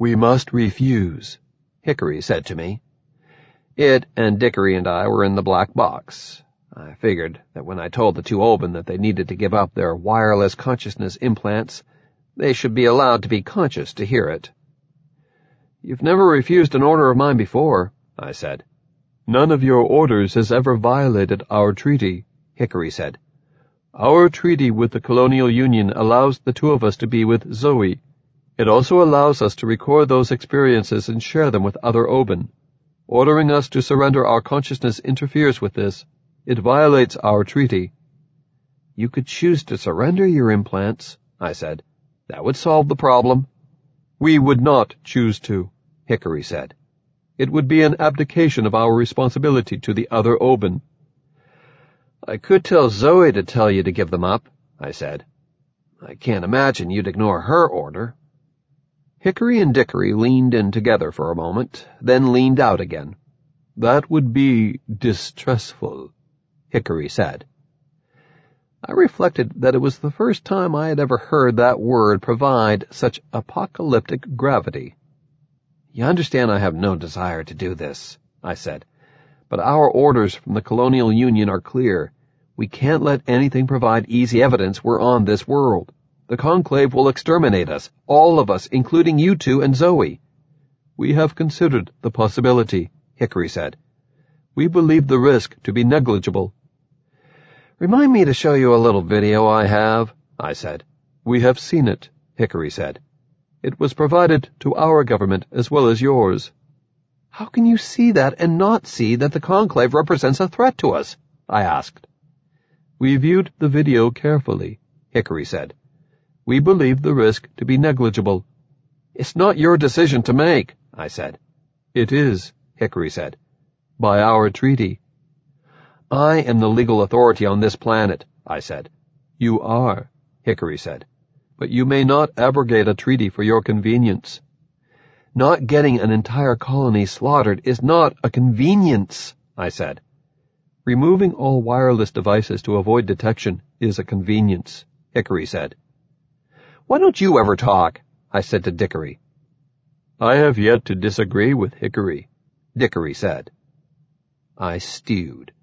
"We must refuse," Hickory said to me. It and Dickory and I were in the black box. I figured that when I told the two Oban that they needed to give up their wireless consciousness implants, they should be allowed to be conscious to hear it. "You've never refused an order of mine before," I said. "None of your orders has ever violated our treaty," Hickory said. "Our treaty with the Colonial Union allows the two of us to be with Zoe. It also allows us to record those experiences and share them with other Oban. Ordering us to surrender our consciousness interferes with this. It violates our treaty." "You could choose to surrender your implants," I said. "That would solve the problem." "We would not choose to," Hickory said. "It would be an abdication of our responsibility to the other Oban." "I could tell Zoe to tell you to give them up," I said. "I can't imagine you'd ignore her order." Hickory and Dickory leaned in together for a moment, then leaned out again. "That would be distressful," Hickory said. I reflected that it was the first time I had ever heard that word provide such apocalyptic gravity. "You understand I have no desire to do this," I said. "But our orders from the Colonial Union are clear. We can't let anything provide easy evidence we're on this world. The Conclave will exterminate us, all of us, including you two and Zoe." "We have considered the possibility," Hickory said. "We believe the risk to be negligible." "Remind me to show you a little video I have," I said. "We have seen it," Hickory said. "It was provided to our government as well as yours." "How can you see that and not see that the Conclave represents a threat to us?" I asked. "We viewed the video carefully," Hickory said. "We believe the risk to be negligible." "It's not your decision to make," I said. "It is," Hickory said. "By our treaty." "I am the legal authority on this planet," I said. "You are," Hickory said. "But you may not abrogate a treaty for your convenience." "Not getting an entire colony slaughtered is not a convenience," I said. "Removing all wireless devices to avoid detection is a convenience," Hickory said. "Why don't you ever talk?" I said to Dickory. "I have yet to disagree with Hickory," Dickory said. I stewed.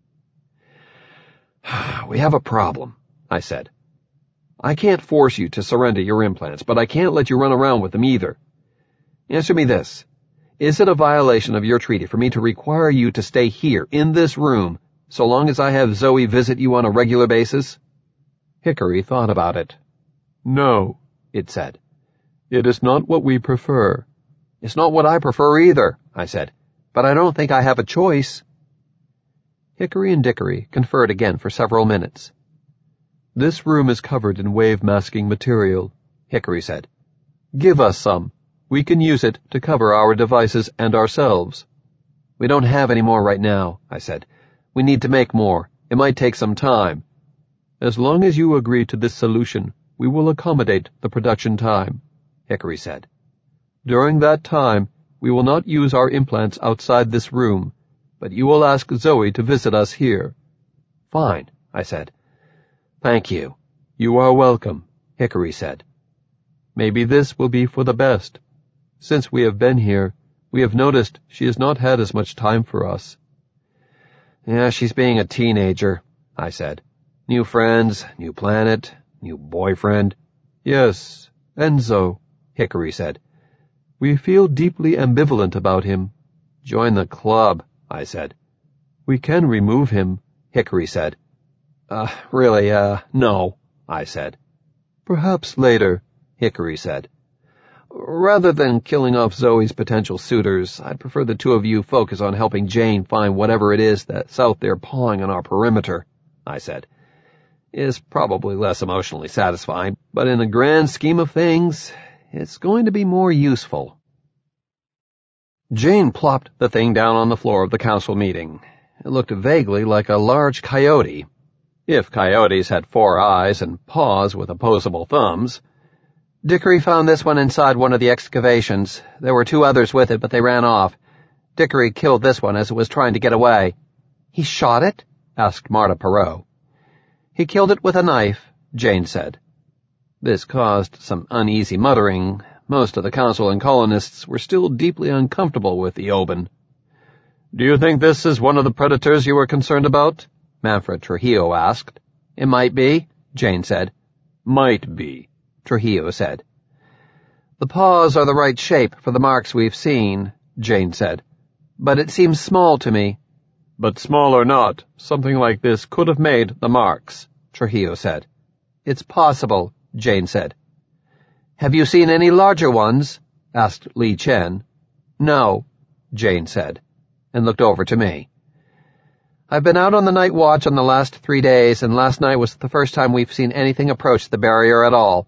"We have a problem," I said. "I can't force you to surrender your implants, but I can't let you run around with them either. Answer me this. Is it a violation of your treaty for me to require you to stay here, in this room, so long as I have Zoe visit you on a regular basis?" Hickory thought about it. "No," it said. "It is not what we prefer." "It's not what I prefer either," I said. "But I don't think I have a choice." Hickory and Dickory conferred again for several minutes. "This room is covered in wave-masking material," Hickory said. "Give us some. We can use it to cover our devices and ourselves." "We don't have any more right now," I said. "We need to make more. It might take some time." "As long as you agree to this solution, we will accommodate the production time," Hickory said. "During that time, we will not use our implants outside this room, but you will ask Zoe to visit us here." "Fine," I said. "Thank you." "You are welcome," Hickory said. "Maybe this will be for the best. Since we have been here, we have noticed she has not had as much time for us." "Yeah, she's being a teenager," I said. "New friends, new planet, new boyfriend." "Yes, Enzo," Hickory said. "We feel deeply ambivalent about him." "Join the club," I said. "We can remove him," Hickory said. Really, no," I said. "Perhaps later," Hickory said. "Rather than killing off Zoe's potential suitors, I'd prefer the two of you focus on helping Jane find whatever it is that's out there pawing on our perimeter," I said. "It's probably less emotionally satisfying, but in the grand scheme of things, it's going to be more useful." Jane plopped the thing down on the floor of the council meeting. It looked vaguely like a large coyote, if coyotes had 4 eyes and paws with opposable thumbs. "Dickory found this one inside one of the excavations. There were 2 others with it, but they ran off. Dickory killed this one as it was trying to get away." "He shot it?" asked Marta Perot. "He killed it with a knife," Jane said. This caused some uneasy muttering, Most of the council and colonists were still deeply uncomfortable with the Oban. "Do you think this is one of the predators you were concerned about?" Manfred Trujillo asked. "It might be," Jane said. "Might be," Trujillo said. "The paws are the right shape for the marks we've seen," Jane said. "But it seems small to me." "But small or not, something like this could have made the marks," Trujillo said. "It's possible," Jane said. "Have you seen any larger ones?" asked Li Chen. "No," Jane said, and looked over to me. "I've been out on the night watch on the last 3 days, and last night was the first time we've seen anything approach the barrier at all."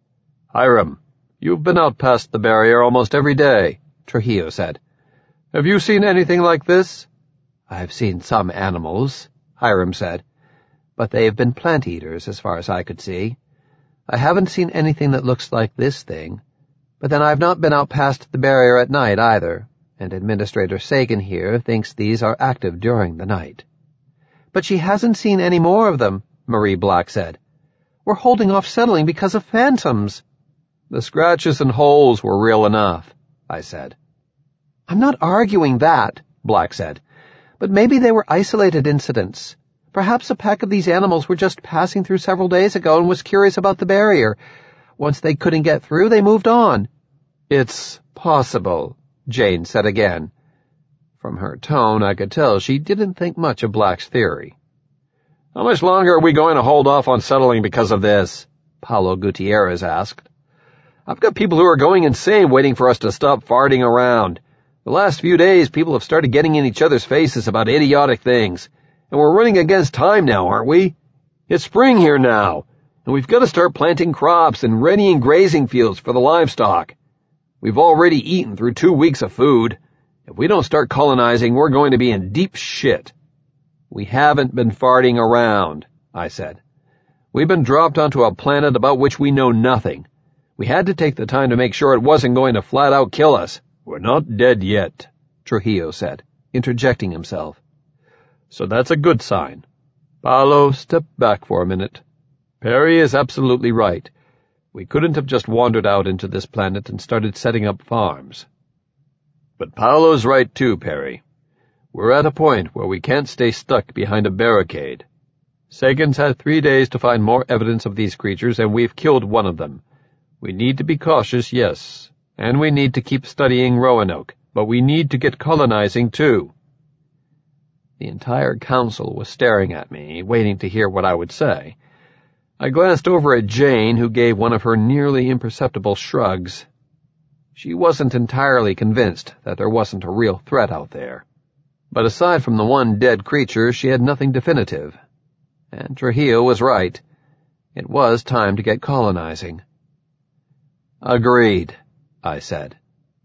"Hiram, you've been out past the barrier almost every day," Trujillo said. "Have you seen anything like this?" "I've seen some animals," Hiram said, "but they've been plant-eaters as far as I could see. I haven't seen anything that looks like this thing, but then I've not been out past the barrier at night either, and Administrator Sagan here thinks these are active during the night." "But she hasn't seen any more of them," Marie Black said. "We're holding off settling because of phantoms." "The scratches and holes were real enough," I said. "I'm not arguing that," Black said, "but maybe they were isolated incidents. Perhaps a pack of these animals were just passing through several days ago and was curious about the barrier. Once they couldn't get through, they moved on." "It's possible," Jane said again. From her tone, I could tell she didn't think much of Black's theory. "How much longer are we going to hold off on settling because of this?" Paulo Gutierrez asked. "I've got people who are going insane waiting for us to stop farting around. The last few days, people have started getting in each other's faces about idiotic things. And we're running against time now, aren't we? It's spring here now, and we've got to start planting crops and readying grazing fields for the livestock. We've already eaten through 2 weeks of food. If we don't start colonizing, we're going to be in deep shit." "We haven't been farting around," I said. "We've been dropped onto a planet about which we know nothing. We had to take the time to make sure it wasn't going to flat-out kill us." "We're not dead yet," Trujillo said, interjecting himself. "So that's a good sign. Paulo, step back for a minute. Perry is absolutely right. We couldn't have just wandered out into this planet and started setting up farms." "But Paulo's right too, Perry. We're at a point where we can't stay stuck behind a barricade. Sagan's had 3 days to find more evidence of these creatures, and we've killed one of them. We need to be cautious, yes, and we need to keep studying Roanoke, but we need to get colonizing too." The entire council was staring at me, waiting to hear what I would say. I glanced over at Jane, who gave one of her nearly imperceptible shrugs. She wasn't entirely convinced that there wasn't a real threat out there. But aside from the one dead creature, she had nothing definitive. And Trujillo was right. It was time to get colonizing. "Agreed," I said.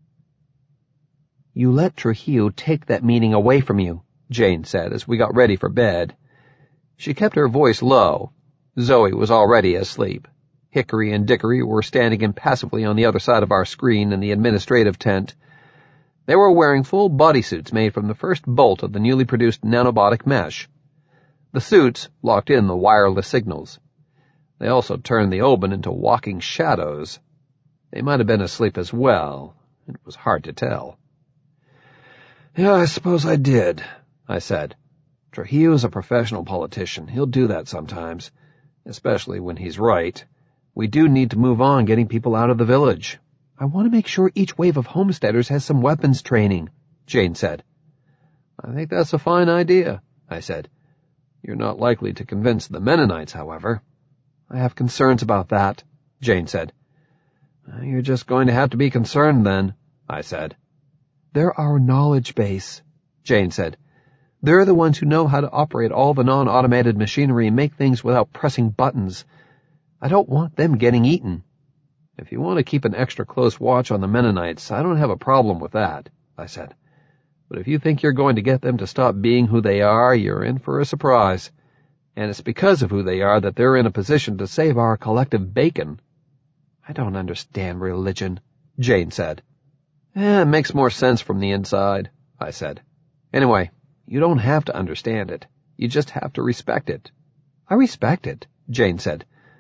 "You let Trujillo take that meaning away from you," Jane said as we got ready for bed. She kept her voice low. Zoe was already asleep. Hickory and Dickory were standing impassively on the other side of our screen in the administrative tent. They were wearing full bodysuits made from the first bolt of the newly produced nanobotic mesh. The suits locked in the wireless signals. They also turned the Oban into walking shadows. They might have been asleep as well. It was hard to tell. "Yeah, I suppose I did," I said. "Trujillo's a professional politician. He'll do that sometimes, especially when he's right. We do need to move on getting people out of the village. I want to make sure each wave of homesteaders has some weapons training," Jane said. "I think that's a fine idea," I said. "You're not likely to convince the Mennonites, however." "I have concerns about that," Jane said. "You're just going to have to be concerned then," I said. "They're our knowledge base," Jane said. "They're the ones who know how to operate all the non-automated machinery and make things without pressing buttons. I don't want them getting eaten." "If you want to keep an extra close watch on the Mennonites, I don't have a problem with that," I said. "But if you think you're going to get them to stop being who they are, you're in for a surprise. And it's because of who they are that they're in a position to save our collective bacon." "I don't understand religion," Jane said. "It makes more sense from the inside," I said. "Anyway, you don't have to understand it. You just have to respect it." "I respect it," Jane said.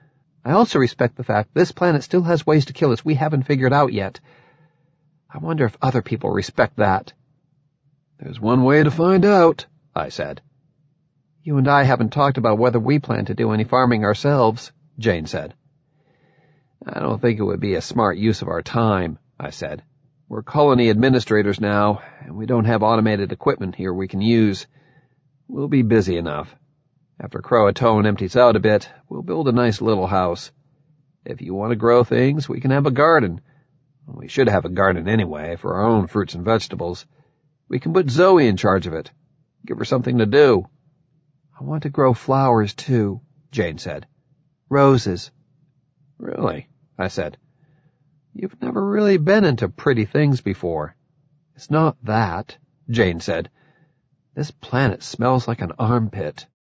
I also respect the fact this planet still has ways to kill us we haven't figured out yet. I wonder if other people respect that. There's one way to find out, I said. You and I haven't talked about whether we plan to do any farming ourselves, Jane said. I don't think it would be a smart use of our time, I said. We're colony administrators now, and we don't have automated equipment here we can use. We'll be busy enough. After Croatoan empties out a bit, we'll build a nice little house. If you want to grow things, we can have a garden. We should have a garden anyway, for our own fruits and vegetables. We can put Zoe in charge of it. Give her something to do. I want to grow flowers, too, Jane said. Roses. Really? I said. You've never really been into pretty things before. It's not that, Jane said. This planet smells like an armpit.